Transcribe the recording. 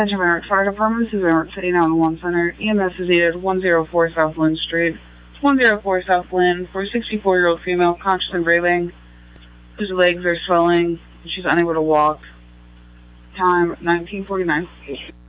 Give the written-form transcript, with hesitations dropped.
Attention Van Fire Department, this is Van City 911 Center. EMS is needed 104 South Lynn Street. 104 South Lynn for a 64-year-old female conscious and breathing, whose legs are swelling and she's unable to walk. Time 19:49.